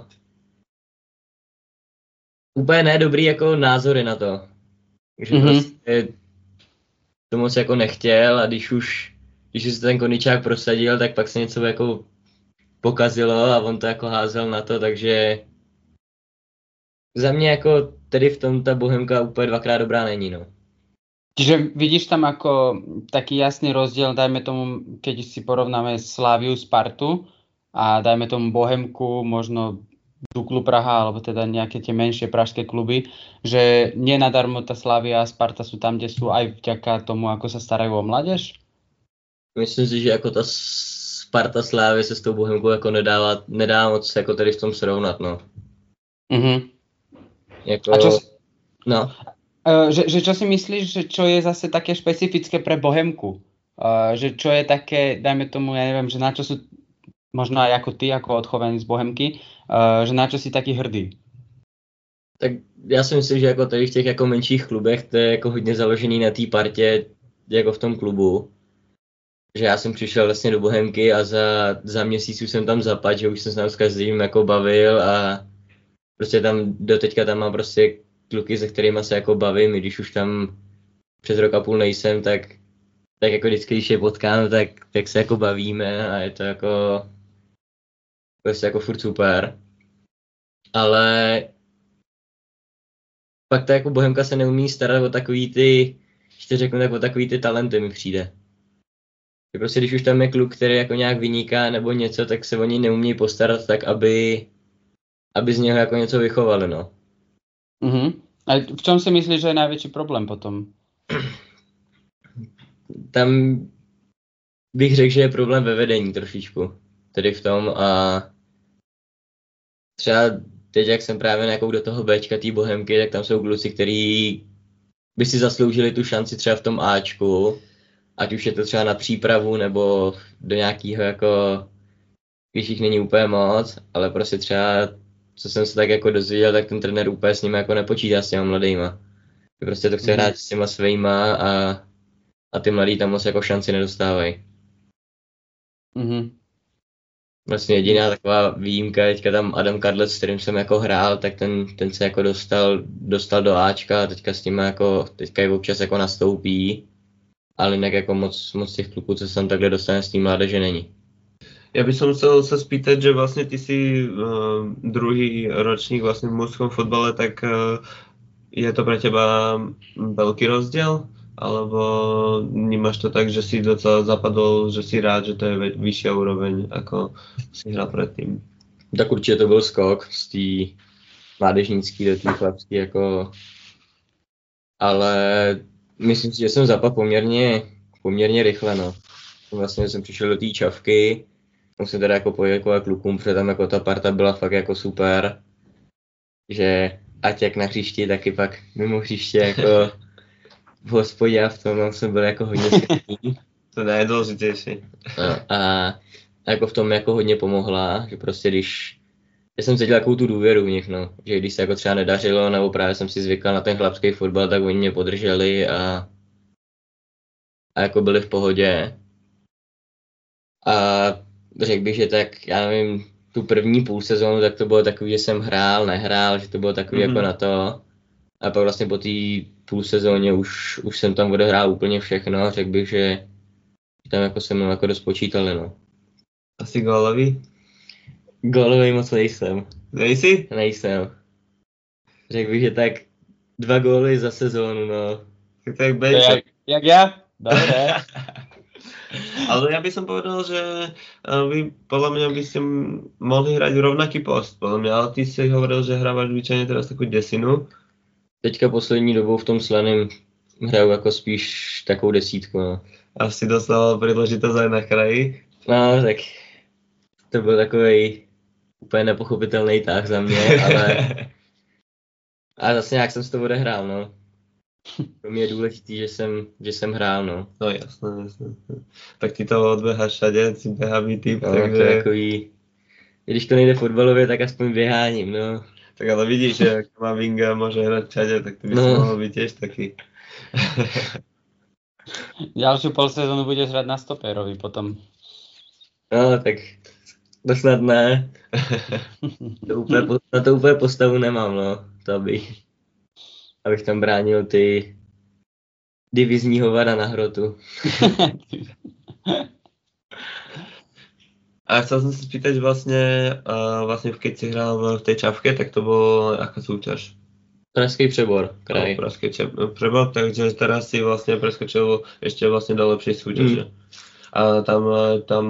S2: úplně nedobrý jako názory na to. Takže mm-hmm. prostě to moc jako nechtěl a když už, když už se ten koničák prosadil, tak pak se něco jako pokazilo a on to jako házel na to, takže za mě jako tedy v tom ta Bohemka úplně dvakrát dobrá není, no.
S3: Čiže vidíš tam ako taký jasný rozdiel, dajme tomu, keď si porovnáme Sláviu, Spartu a dajme tomu Bohemku, možno Duklu Praha, alebo teda nejaké tie menšie pražské kluby, že nie nadarmo tá Slavia a Sparta sú tam, kde sú aj vďaka tomu, ako sa starajú o mládež?
S2: Myslím si, že jako ta Sparta Slávy se s tou Bohemkou jako nedává, nedá moc jako tady v tom srovnat, no.
S3: Mhm.
S2: Jako,
S3: a čo,
S2: no.
S3: Uh, že, že čo si myslíš, že čo je zase také špecifické pre Bohemku? Uh, že čo je také, dajme tomu, ja neviem, že na čo sú, možno aj ako ty, ako odchovaný z Bohemky, uh, že na čo si taký hrdý?
S2: Tak já si myslím, že jako tady v těch jako menších klubech to je jako hodně založený na té partě jako v tom klubu. Že já jsem přišel vlastně do Bohemky a za, za měsíc už jsem tam zapadl, že už jsem se tam s každým jako bavil a prostě tam doteďka tam mám prostě kluky, se kterými se jako bavím, i když už tam přes rok a půl nejsem, tak, tak jako vždycky, když je potkám, tak, tak se jako bavíme a je to jako prostě jako furt super. Ale pak ta jako Bohemka se neumí starat o takový ty, když to řeknu, tak o takový ty talenty mi přijde. Že prostě když už tam je kluk, který jako nějak vyniká nebo něco, tak se o něj neumí postarat tak, aby, aby z něho jako něco vychovali, no.
S3: Uh-huh. A v čom si myslíš, že je najväčší problém potom?
S2: Tam bych řekl, že je problém ve vedení trošičku. Tedy v tom a třeba teď, jak jsem právě nějakou do toho Bčka té Bohemky, tak tam jsou kluci, kteří by si zasloužili tu šanci třeba v tom Ačku, ať už je to třeba na přípravu nebo do nějakého jako, když jich není úplně moc, ale prostě třeba co jsem se tak jako dozvěděl, tak ten trenér úplně s nimi jako nepočítá s těma mladýma. Prostě to chce mm. hrát s těma svýma a, a ty mladí tam moc jako šanci nedostávají.
S3: Mm-hmm.
S2: Vlastně jediná taková výjimka, teďka tam Adam Kadlec, s kterým jsem jako hrál, tak ten, ten se jako dostal, dostal do Ačka a teďka s nimi jako, teďka je občas jako nastoupí, ale jinak jako moc, moc těch kluků, co se tam takhle dostane s tím mládeže není.
S1: Ja by som chcel sa spýtať, že vlastne ty si uh, druhý ročník vlastne v mužskom fotbale, tak uh, je to pre teba veľký rozdiel? Alebo vnímaš to tak, že si docela zapadol, že si rád, že to je vyššia úroveň, ako si hral predtým?
S2: Tak určite to byl skok z té mládežnícký do té chlapský, jako... ale myslím si, že jsem zapadl poměrně, poměrně rychle, no. Vlastně jsem přišel do té čavky, musím teda jako poděkovat klukům, protože tam jako ta parta byla fakt jako super, že ať jak na hřišti, taky pak mimo hřiště jako v hospodě a v tom tam jsem byl jako hodně skvělý.
S1: To nejdůležitější.
S2: No, a jako v tom jako hodně pomohla, že prostě když já jsem cítil takovou tu důvěru v nich, no, že když se jako třeba nedařilo, nebo právě jsem si zvykal na ten chlapský fotbal, tak oni mě podrželi a, a jako byli v pohodě. A řekl bych, že tak, já nevím, tu první půl sezónu, tak to bylo takový, že jsem hrál, nehrál, že to bylo takový mm-hmm. jako na to. A pak vlastně po té půl sezóně už, už jsem tam odehrál úplně všechno, řekl bych, že tam jako se mnou jako dost počítali, no.
S1: Asi gólový?
S2: Gólový moc nejsem.
S1: Nejsi?
S2: Nejsem. Řekl bych, že tak dva góly za sezónu, no.
S1: Tak to jak Bejček.
S3: Jak, jak ja? Dobre.
S1: Ale ja by som povedal, že vy podľa mňa by ste mohli hrať rovnaký post, podľa mňa, ale ty si hovoril, že hrávaš zvyčajne teraz takú desinu.
S2: Teďka poslední dobou v tom Slaném hraju jako spíš takovou desítku, no.
S1: A si dostal príležitosť aj na kraji?
S2: No, tak to byl takovej úplně nepochopitelný tah za mě, ale a zase nějak jsem si to odehrál, no. Pro mě je důležitý, že jsem, že jsem hrál, no.
S1: No jasné, jasné. Tak ty to odběháš všade, si běhavý typ,
S2: no,
S1: takže...
S2: to je takový... Když to nejde fotbalově, tak aspoň běháním, no.
S1: Tak ale vidíš, že Kamavinga môže hrať všade, tak ty by no. si mohol byť tiež taký.
S3: Ďalšiu pol sezónu budeš hrať na stoperovi potom.
S2: No, tak to snad ne. To úplně, po- na to úplně postavu nemám, no. To abych, abych tam bránil ty divizní hovada na hrotu.
S1: A chcel som sa spýtať vlastne, uh, vlastne keď si hral v tej Čavke, tak to bolo aká súťaž?
S2: Pražský Přebor, kraj.
S1: No, Pražský Přebor, takže teraz si vlastne preskočil ešte vlastne do lepšej súťaže. Mm. A tam, tam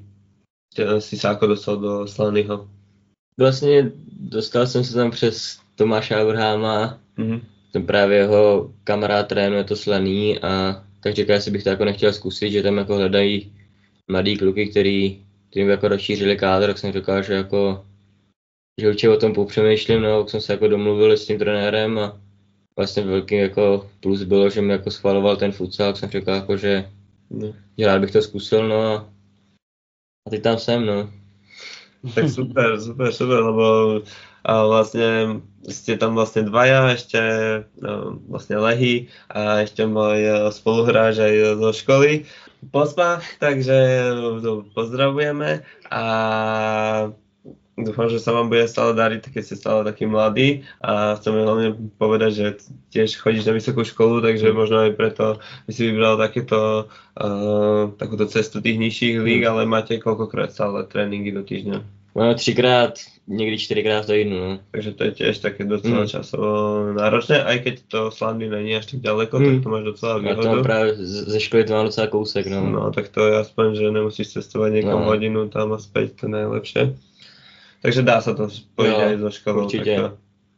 S1: si sa ako dostal do Slaného?
S2: Vlastně dostal jsem se tam přes Tomáše Abraháma,
S1: Mm-hmm.
S2: ten právě jeho kamarád trénuje to Slaný a tak říkal, jestli bych to jako nechtěl zkusit, že tam jako hledají mladý kluky, který tím jako rozšířili kádr, tak jsem říkal, že jako že určitě o tom popřemýšlím, no, tak jsem se jako domluvil s tím trenérem a vlastně velký jako plus bylo, že mi jako schvaloval ten futsal, tak jsem říkal jako, že,
S1: No.
S2: že rád bych to zkusil, no a, a teď tam jsem, no.
S1: Tak super, super, super, lebo a vlastne ste tam vlastne dvaja, ešte no, vlastne Lehy a ešte môj spoluhráč aj zo školy Pospa, takže to pozdravujeme a dúfam, že sa vám bude stále dariť, keď ste stále takí mladí a chceme hlavne povedať, že tiež chodíš na vysokú školu, takže možno aj preto by si vybral takéto, uh, takúto cestu tých nižších líg, ale máte koľkokrát stále tréningy do týždňa?
S2: No, třikrát, někdy čtyřikrát v týdnu, no.
S1: Takže to je tiež také docela
S2: Mm.
S1: časovo náročné, aj keď to Slandy není až tak ďaleko,
S2: Mm.
S1: tak to máš docela
S2: A to
S1: výhodu.
S2: mám právě z- ze školy to mám docela kousek, no.
S1: No tak to je aspoň, že nemusíš cestovať niekam
S2: No.
S1: hodinu tam a späť, to je najlepšie. Takže dá sa to spojiť
S2: Jo,
S1: aj so školou.
S2: určite.
S1: takto.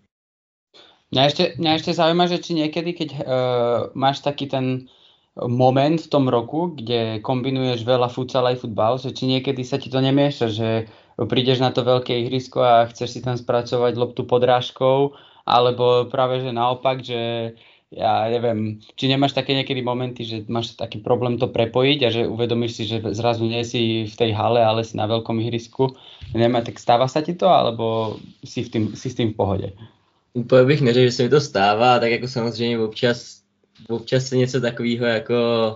S3: Mňa ešte, mňa ešte zaujíma, že či niekedy, keď uh, máš taký ten moment v tom roku, kde kombinuješ veľa futsal aj futbal, že či niekedy sa ti to nemieša, že prídeš na to veľké ihrisko a chceš si tam spracovať loptu podrážkou, alebo práve že naopak, že ja neviem, či nemáš také niekedy momenty, že máš taký problém to prepojiť a že uvedomíš si, že zrazu nie si v tej hale, ale si na veľkom ihrisku. Nemá, tak stáva sa ti to, alebo si, v tým, si s tým v pohode?
S2: Úplně bych neřekl, že se mi to stává, tak jako samozřejmě občas, občas se něco takového jako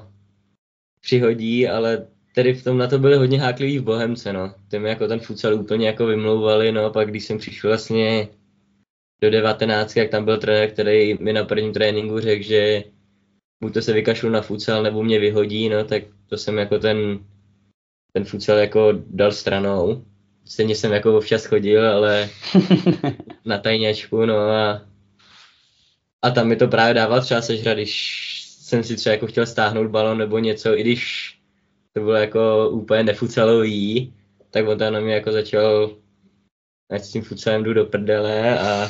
S2: přihodí, ale tedy v tom na to byli hodně hákliví v Bohemce, no. Ty mi jako ten futsal úplně jako vymlouvali, no, pak když jsem přišel vlastně do devatenáctky, jak tam byl trenér, který mi na prvním tréninku řekl, že buď to se vykašlu na futsal, nebo mě vyhodí, no, tak to jsem jako ten, ten futsal jako dal stranou. Stejně jsem jako občas chodil, ale na tajňačku, no a, a tam mi to právě dával třeba sežrat, když jsem si třeba jako chtěl stáhnout balon nebo něco, i když to bylo jako úplně nefutsalový, tak on tam na mě jako začal, ať s tím futsalem jdu do prdele a,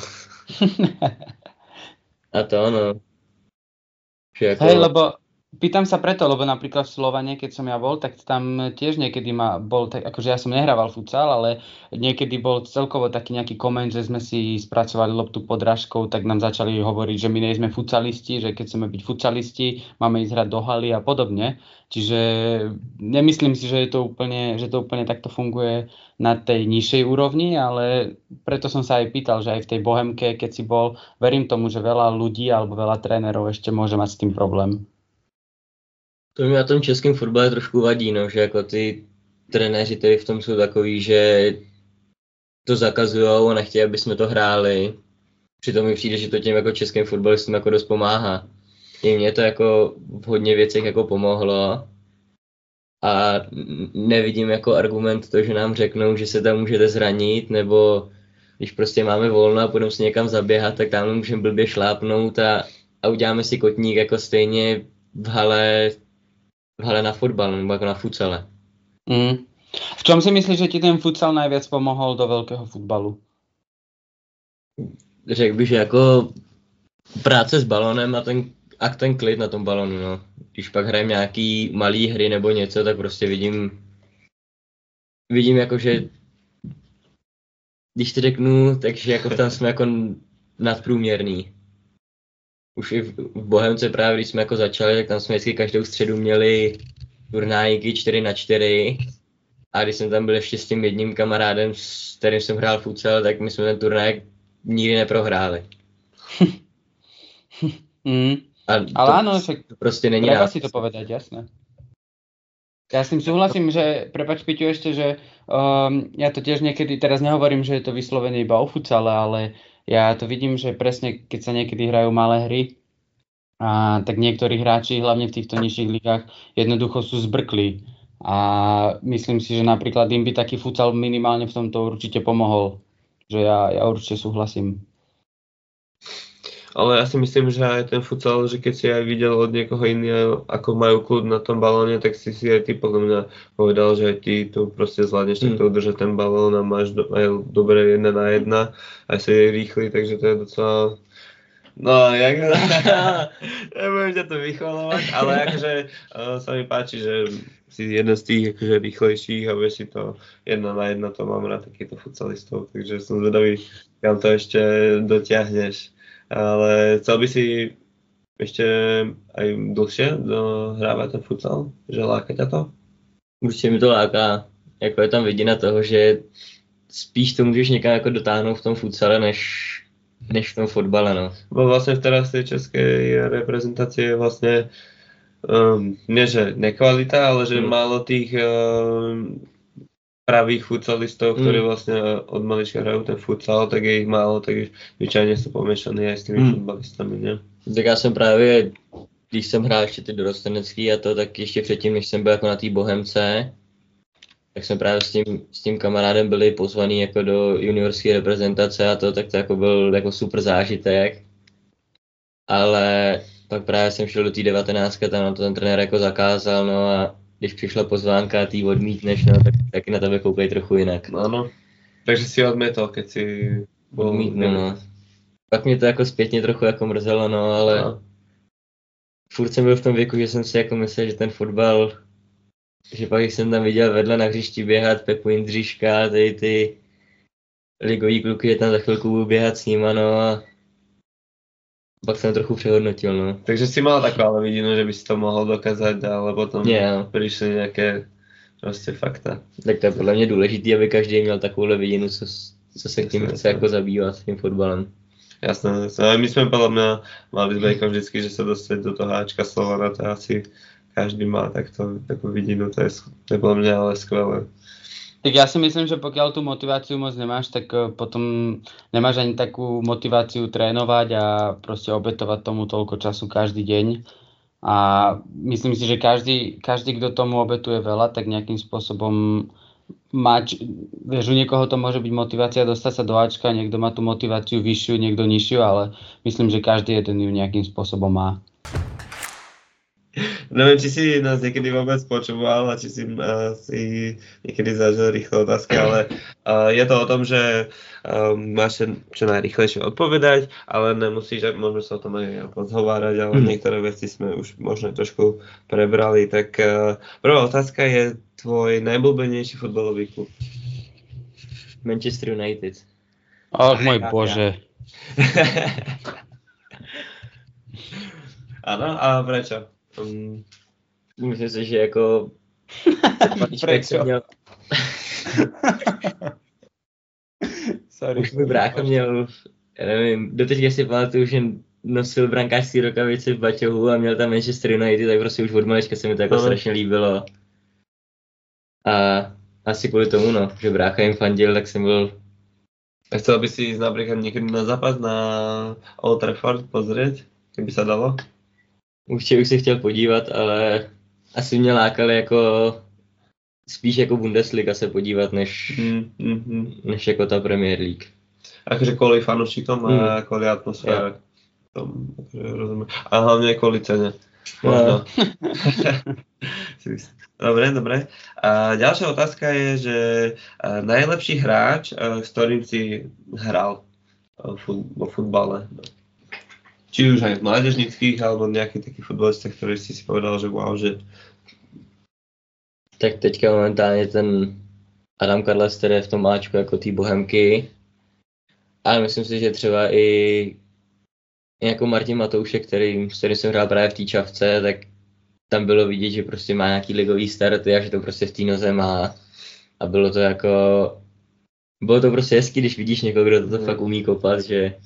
S2: a to, no. Že jako...
S3: Hej, lebo pýtam sa preto, lebo napríklad v Slovane, keď som ja bol, tak tam tiež niekedy ma bol, tak, akože ja som nehrával futsal, ale niekedy bol celkovo taký nejaký koment, že sme si spracovali loptu podrážkou, tak nám začali hovoriť, že my nie sme futsalisti, že keď chceme byť futsalisti, máme ísť hrať do haly a podobne. Čiže nemyslím si, že je to úplne, že to úplne takto funguje na tej nižšej úrovni, ale preto som sa aj pýtal, že aj v tej Bohemke, keď si bol, verím tomu, že veľa ľudí alebo veľa trénerov ešte môže mať s tým problém.
S2: To mi na tom českém fotbale trošku vadí, no, že jako ty trenéři tady v tom jsou takový, že to zakazujou a nechtějí, aby jsme to hráli. Přitom mi přijde, že to těm jako českým fotbalistům jako dost pomáhá. I mně to jako v hodně věcech jako pomohlo. A nevidím jako argument to, že nám řeknou, že se tam můžete zranit, nebo když prostě máme volno a půjdeme si někam zaběhat, tak tam můžeme blbě šlápnout a, a uděláme si kotník jako stejně v hale, v hale na fotbal, nebo jako na futsale.
S3: Mm. V čom si myslíš, že ti ten futsal najviac pomohol do veľkého futbalu?
S2: Řekl bych, že jako práce s balonem a ten, a ten klid na tom balonu, no. Když pak hrajeme nějaký malý hry nebo něco, tak prostě vidím, vidím jako, že když to řeknu, takže jako tam jsme jako nadprůměrný. Už i v, v Bohemce právě, když jsme jako začali, tak tam jsme vždycky každou středu měli turnájky čtyři na čtyři. A když jsem tam byl ještě s tím jedním kamarádem, s kterým jsem hrál futsal, tak my jsme ten turnaj nikdy neprohráli.
S3: Mm.
S2: A
S3: Ale
S2: to,
S3: áno, však
S2: to prostě není
S3: treba
S2: nás.
S3: si to povedať, jasné. Ja s tým súhlasím, že, prepáč Piťu ešte, že um, ja to tiež niekedy, teraz nehovorím, že je to vyslovene iba o futsale, ale ja to vidím, že presne keď sa niekedy hrajú malé hry, a tak niektorí hráči, hlavne v týchto nižších ligách, jednoducho sú zbrklí. A myslím si, že napríklad im by taký futsal minimálne v tomto určite pomohol. Že ja, ja určite súhlasím.
S1: Ale ja si myslím, že aj ten futsal, že keď si aj videl od niekoho iného, ako majú kľud na tom balóne, tak si si aj ty podľa mňa povedal, že ty to proste zvládneš mm. takto udržať ten balón a máš do, aj dobre jedna na jedna, aj si rýchly, takže to je docela... No, jak... nebudem ťa to vychvalovať, ale akože uh, sa mi páči, že si jeden z tých akože rýchlejších a vieš si to jedna na jedna, to mám rád takýchto futsalistov, takže som zvedavý, kam to ešte dotiahneš. Ale chcel by si ešte aj dlhšie hrávať ten futsal? Že láka ťa to?
S2: Určitě mi to láká. Jako je tam vidina toho, že spíš to můžeš někam jako dotáhnout v tom futsale, než, než v tom fotbale, no.
S1: Bo vlastne v teraz tej českej reprezentácii je vlastne um, nie že nekvalita, ale že hmm. málo tých um, pravých futsalistov, ktorí mm. vlastne od malička hrajú ten futsal, tak je ich málo, tak zvyčajne sú pomiešaní aj s tými mm. futbalistami, ne?
S2: Tak já jsem právě, když jsem hrál ještě ty dorostenecký a to, tak ještě předtím, než jsem byl jako na té Bohemce, tak jsme právě s tím, s tím kamarádem byli pozvaný jako do juniorské reprezentace a to, tak to jako byl jako super zážitek. Ale pak právě jsem šel do té devatenáctky, tam na to ten trenér jako zakázal, no a když přišla pozvánka a ty odmítneš, no, tak taky na tebe koukají trochu jinak.
S1: Ano, takže si odmětal, keď si...
S2: Odmítnu, no. Pak mě to jako zpětně trochu jako mrzelo, no, ale no. Furt jsem byl v tom věku, že jsem si jako myslel, že ten fotbal, že pak jsem tam viděl vedle na hřišti běhat Pepu Jindřiška, tady ty ligový kluky, že tam za chvilku budu běhat s nima, no a pak jsem trochu přehodnotil, no.
S1: Takže si mal takú ale vidinu, že by si to mohol dokázať, ale potom
S2: yeah.
S1: prišli nějaké prostě fakta.
S2: Tak to je podle mě důležitý, aby každý měl takovouhle vidinu, co, co se tím chce jako zabývat, s tím fotbalem.
S1: Jasné, ale my jsme podle mě mali s Bejkom vždycky, že se dostať do toho háčka Slovana, to asi každý má takto, takú vidinu, to je, to je podle mě ale skvelé.
S3: Tak ja si myslím, že pokiaľ tú motiváciu moc nemáš, tak potom nemáš ani takú motiváciu trénovať a proste obetovať tomu toľko času každý deň. A myslím si, že každý, každý kto tomu obetuje veľa, tak nejakým spôsobom má, vieš, u niekoho to môže byť motivácia dostať sa do Ačka, niekto má tú motiváciu vyššiu, niekto nižšiu, ale myslím, že každý jeden ju nejakým spôsobom má.
S1: Neviem, či si nás niekedy vôbec počúval a či si, uh, si niekedy zažil rýchle otázky, ale uh, je to o tom, že um, máš čo najrýchlejšie odpovedať, ale nemusíš, môžeme sa o tom aj pozhovárať, ale mm. niektoré veci sme už možno trošku prebrali. Tak uh, prvá otázka je tvoj najblúbenejší futbalový klub.
S2: Manchester United.
S3: Ach, môj bože.
S1: Áno, a prečo?
S2: Um, myslím si, že jako
S3: prečo?
S2: Měl...
S3: Sorry.
S2: Už můj brácha měl, já nevím, doteď si pamatuju, že nosil brankářský rukavici v baťohu a měl tam Manchester United, tak prostě už od malička se mi to jako no. strašně líbilo. A asi kvůli tomu, no, že brácha jim fandil, tak jsem byl...
S1: A chcel by si ísť napríklad niekedy na zápas na Old Trafford pozrieť, keby sa dalo?
S2: Určitě bych se chtěl podívat, ale asi mě lákali jako spíš jako Bundesliga se podívat, než, mm, mm, mm. než jako ta Premier League.
S1: Akože kvôli fanúšikom a mm. kvôli atmosfére. Ja. Rozumiem. A hlavne kvôli cene. No. Dobre, dobre. A ďalšia otázka je, že najlepší hráč, s ktorým si hral vo futbale. Či už aj v mládežnických, alebo nejaký taký futbolista, ktorý si si povedal, že wow, že...
S2: Tak teďka momentálně ten Adam Karlas, který je v tom Ačku jako tý Bohemky. Ale myslím si, že třeba i jako Martin Matoušek, který, s kterým jsem hrál právě v té Čavce, tak tam bylo vidět, že prostě má nějaký ligový starty a že to prostě v té noze má. A bylo to jako... Bylo to prostě hezký, když vidíš někoho, kdo to fakt umí kopat, že...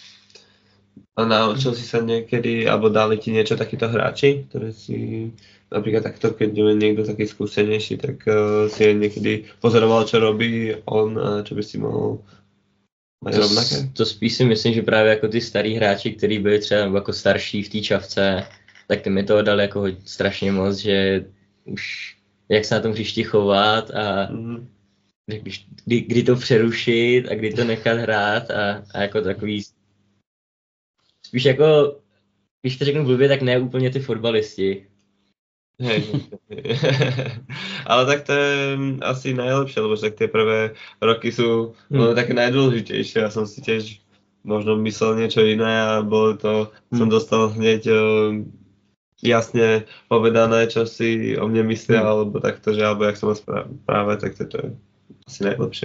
S1: A naučil si sa niekedy, alebo dali ti niečo takíto hráči, ktoré si napríklad takto, keď je niekto taký skúsenejší, tak uh, si aj niekedy pozoroval, čo robí on a čo by si mohol mať
S2: To,
S1: rovnaké?
S2: s- to spíš si myslím, že právě jako ty starý hráči, kteří byli třeba nebo jako starší v té čavce, tak ty mi toho dali jako ho- strašně moc, že už jak se na tom hřišti chovat a
S1: Mhm.
S2: že když, kdy, kdy to přerušit a kdy to nechat hrát a, a jako takový spíš jako, když to řeknu blbě, tak ne úplně ty fotbalisti.
S1: Hej. Ale tak to je mm, asi najlepšie, lebo však tie prvé roky sú
S2: Hmm.
S1: no, také najdôležitejšie. Ja som si tiež možno myslel niečo iné a bolo to, som
S2: Hmm.
S1: dostal hneď um, jasne povedané, čo si o mne myslia,
S2: Hmm.
S1: alebo takto, že alebo jak som správe, práve, tak to je asi najlepšie.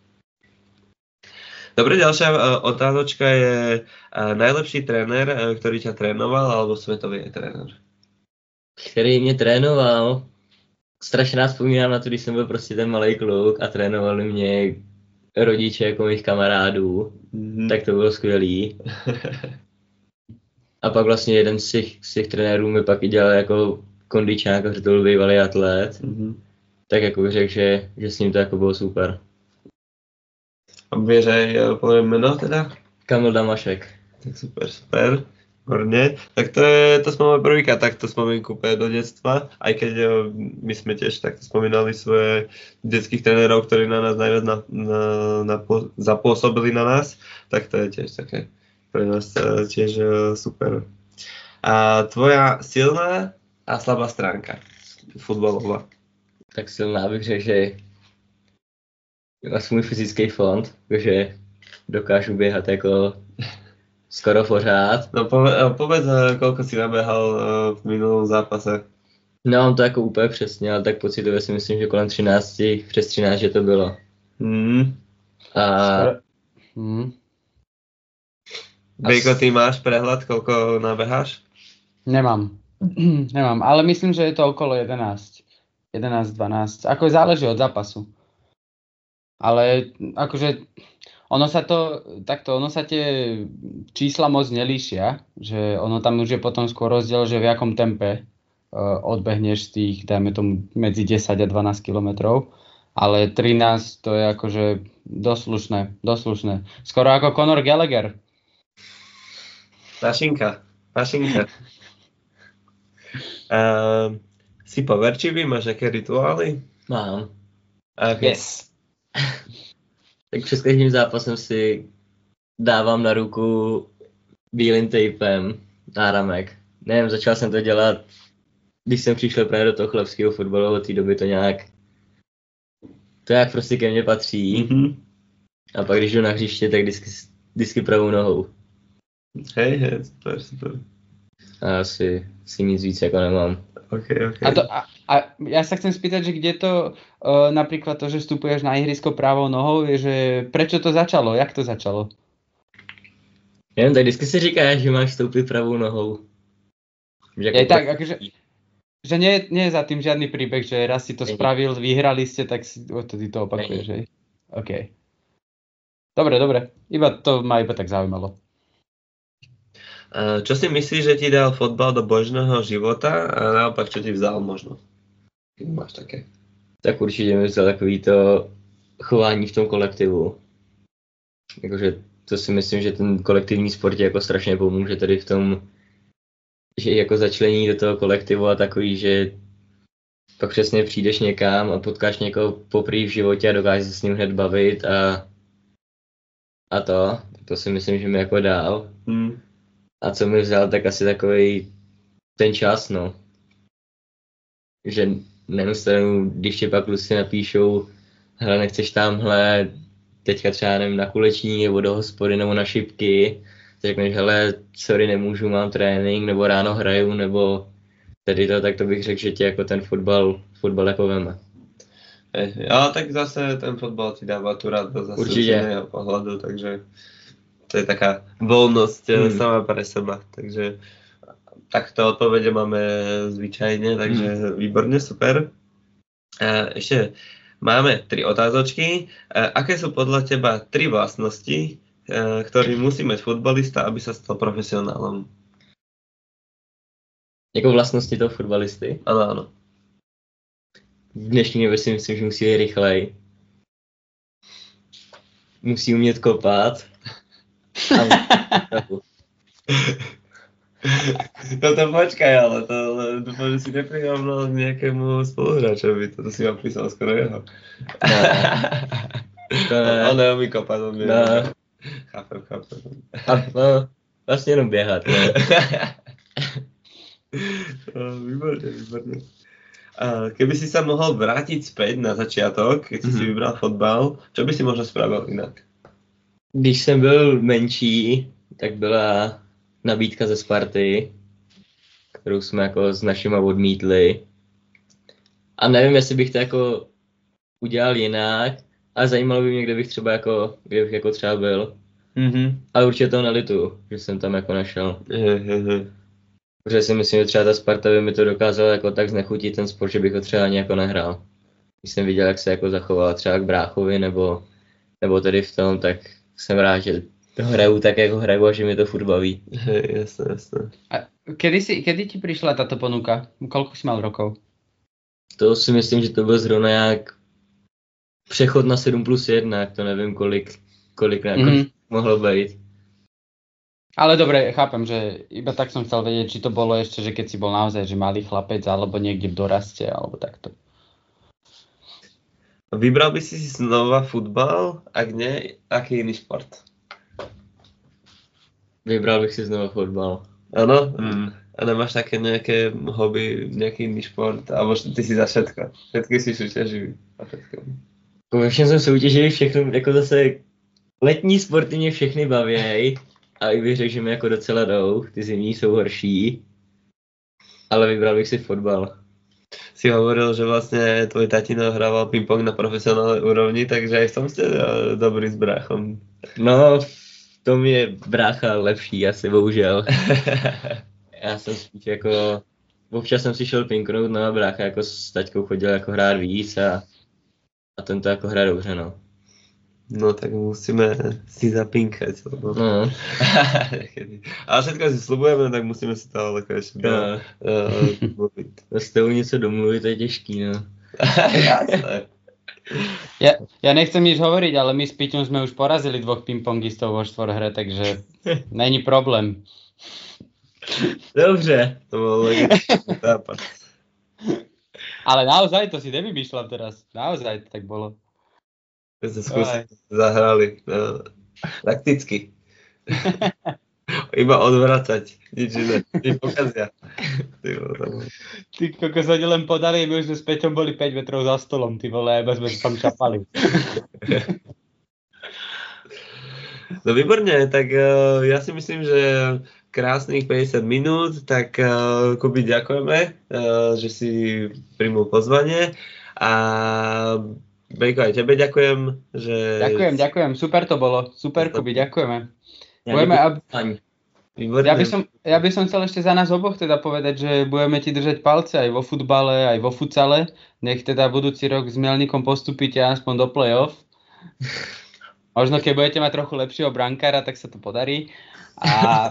S1: Dobre, ďalšia uh, otázočka je uh, najlepší tréner, uh, ktorý ťa trénoval, alebo svetový tréner?
S2: Který mě trénoval, strašně rád vzpomínám na to, když jsem byl prostě ten malý kluk a trénovali mě rodiče jako mých kamarádů,
S1: Mhm.
S2: tak to bylo skvělý. A pak vlastně jeden z těch, z těch trenérů mi pak i dělal jako kondičák, protože to byl bývalý atlet,
S1: Mhm.
S2: tak jako bych řekl, že, že s ním to jako bylo super.
S1: A vieš aj uh, poviem meno teda?
S2: Kamil Damašek.
S1: Tak super, super. Výborne. Tak to, je, to sme mali prvýkrát takto spomienku úplne do detstva, aj keď jo, my sme tiež takto spomínali svoje detských trénerov, ktorí na nás najviac na, na, na, zapôsobili na nás, tak to je tiež také pre nás eh, tiež eh, super. A tvoja silná a slabá stránka futbalová?
S2: Tak silná bych řekl, že asi můj fyzický fond, že dokážu běhat jako skoro pořád.
S1: No pove, povedz, eh, koľko si nabehal eh, v minulom zápase.
S2: Nemám to jako úplně přesně, ale tak pocitově si myslím, že kolem třináct, přes třináct, že to bylo.
S1: Hmm.
S2: A
S3: Hmm.
S1: Bejko, ty máš prehľad, koľko nabeháš?
S3: Nemám. Nemám, ale myslím, že je to okolo jedenásť. jedenásť, dvanásť. Ako záleží od zápasu. Ale akože ono sa to, takto, ono sa tie čísla moc nelíšia, že ono tam už je potom skôr rozdiel, že v jakom tempe uh, odbehneš z tých, dajme tomu, medzi desať a dvanásť kilometrov, ale trinásť to je akože doslušné, doslušné. Skoro ako Conor Gallagher.
S1: Pašinka, pašinka. Uh, si poverčivý, máš nejaké rituály?
S2: mám.
S1: Okay.
S3: Yes.
S2: Tak před každým zápasem si dávám na ruku bílým tejpem náramek. Nevím, začal jsem to dělat, když jsem přišel právě do toho chlebského fotbalu, od té doby to nějak, to jak prostě ke mně patří.
S1: Mm-hmm.
S2: A pak když jdu na hřiště, tak vždycky, vždycky pravou nohou.
S1: Hej, hej, super, super.
S2: A asi si nic víc jako nemám.
S1: Okay, okay.
S3: A, to, a, a ja sa chcem spýtať, že kde to, uh, napríklad to, že vstupuješ na ihrisko pravou nohou, je, že prečo to začalo, jak to začalo?
S2: Nevím, tak vždycky si říkáš, že máš vstoupit pravou nohou. Že
S3: Je tak, akože, že nie, nie je za tým žiadny príbeh, že raz si to
S2: Není.
S3: spravil, vyhrali ste, tak si o to ty to opakuješ, hej? OK. Dobre, dobre. Iba to ma iba tak zaujímalo.
S1: Uh, čo si myslíš, že ti dal fotbal do božného života a naopak, čo ti vzal možno? Keď máš také.
S2: Tak určitě mi vzal takový to chování v tom kolektivu. Jakože to si myslím, že ten kolektivní sport ti jako strašně pomůže tady v tom, že jako začlení do toho kolektivu a takový, že pak přesně přijdeš někam a potkáš někoho poprvé v životě a dokážeš se s ním hned bavit a, a to, to si myslím, že mi jako dál.
S1: Hmm.
S2: A co mi vzal, tak asi takový ten čas, no. Že neustanu, když ti pak kluci napíšou, hele, nechceš tamhle, teďka třeba nevím, na kuleční, nebo do hospody, nebo na šipky, tak řekneš, hele, sorry, nemůžu, mám trénink, nebo ráno hraju, nebo tady to, tak to bych řekl, že ti jako ten fotbal, fotbal jako veme.
S1: Hej, ale tak zase ten fotbal ti dáva tu radosť zase
S2: Určite.
S1: z iného pohľadu, takže to je taká voľnosť hmm.
S2: Hmm.
S1: sama pre seba, takže takto odpovede máme zvyčajne, takže hmm. výborne, super. A ešte máme tri otázočky. A aké sú podľa teba tri vlastnosti, ktoré musí mať futbalista, aby sa stal profesionálom?
S2: Jako vlastnosti toho fotbalisty?
S1: Ano, ano.
S2: V dnešní době si myslím, že musí jít rychlej. Musí umět kopat.
S1: No to počkaj, ale to dúfam, že si neprirovnal k nejakému spoluhráčovi, to si vám písal skoro jeho.
S2: No. To ne.
S1: On neumí kopat, on vie.
S2: No.
S1: Chápem, chápem.
S2: No, vlastně jenom běhat, no.
S1: Výborne, výborne. A keby si sa mohol vrátiť späť na začiatok, keď si mm-hmm. si vybral fotbal, čo by si možno spravil jinak?
S2: Když jsem byl menší, tak byla nabídka ze Sparty, kterou jsme jako s našima odmítli. A nevím, jestli bych to jako udělal jinak, ale zajímalo by mě, kde bych třeba jako, kde bych jako třeba byl.
S3: Mm-hmm.
S2: Ale určitě to nelitu, že jsem tam jako našel.
S1: Je, je, je.
S2: Protože si myslím, že třeba ta Sparta by mi to dokázala jako tak znechutit ten sport, že bych ho třeba ani jako nehrál. Když jsem viděl, jak se jako zachovala třeba k bráchovi nebo, nebo tedy v tom, tak jsem rád, že to hraju tak, jak ho hraju a že mi to furt baví.
S1: Hej, jasné, jasné.
S3: A kedy, si, kedy ti prišla táto ponuka? Koľko si mal rokov?
S2: To si myslím, že to byl zrovna jak přechod na sedm plus jedna, to nevím, kolik, kolik jako mm-hmm. mohlo být.
S3: Ale dobre, chápem, že iba tak som chcel vedieť, či to bolo ešte, že keď si bol naozaj že malý chlapec, alebo niekde v doraste, alebo takto.
S1: Vybral by si si znova futbal? Ak nie, aký iný šport?
S2: Vybral bych si znova fotbal.
S1: Ano? Mm. A nemáš také nejaké hobby, nejaký iný šport? Alebo ty si za všetko? Všetky si súťaživý.
S2: Ve všem jsem soutěžil, všechno, jako zase letní sporty mě všechny baví. A i bych řekl, že mi jako docela jdou, ty zimní jsou horší. Ale vybral bych si fotbal.
S1: Si hovoril, že vlastne tvoj tatino hrával ping-pong na profesionálnej úrovni, takže aj v tom ste dobrý s bráchom.
S2: No, v tom je brácha lepší asi, bohužel. Já jsem spíš jako, občas jsem si šel pinknout, no a brácha jako s taťkou chodil jako hrát víc a, a ten to jako hraje dobře, no.
S1: No tak musíme si zapinkať. No.
S2: No.
S1: Ale všetko si slubujeme, tak musíme si to ale konečne
S2: no.
S1: mluviť.
S2: No s tebou něco domluvit, to je těžký, no.
S1: Jasné.
S3: Ja, ja nechcem nič hovoriť, ale my s Piťom sme už porazili dvoch pingpongistov vo štvorhre, takže není problém.
S2: Dobře.
S1: To bol legitimný západ.
S3: Ale naozaj to si nevymýšľam teraz. Naozaj to tak bolo.
S1: My sme skúsili, zahrali no, takticky. Iba odvracať, nič iné, nič pokazia.
S3: Ty kokos, oni len podali, my už sme s Peťom boli päť metrov za stolom, ty vole, iba sme tam čapali.
S1: No výborne, tak uh, ja si myslím, že krásnych päťdesiat minút, tak uh, Kubi, ďakujeme, uh, že si prijmul pozvanie a Bejko, aj tebe ďakujem, že...
S3: Ďakujem, ďakujem, super to bolo, super Kubi, ďakujeme. Budeme, ab... ja, by som, ja by som chcel ešte za nás oboch teda povedať, že budeme ti držať palce aj vo futbale, aj vo futsale, nech teda budúci rok s Mielnikom postupíte aspoň do play-off. Možno keď budete mať trochu lepšieho brankára, tak sa to podarí. A...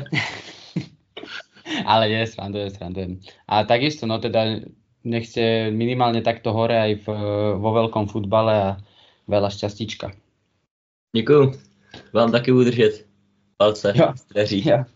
S3: Ale nie, srandujem, srandujem. A takisto, no teda nech ste minimálne takto hore aj v, vo veľkom futbale a veľa šťastíčka.
S2: Děkuju. Vám taky udržet palce.
S3: Jo.
S2: Daří.
S3: Jo.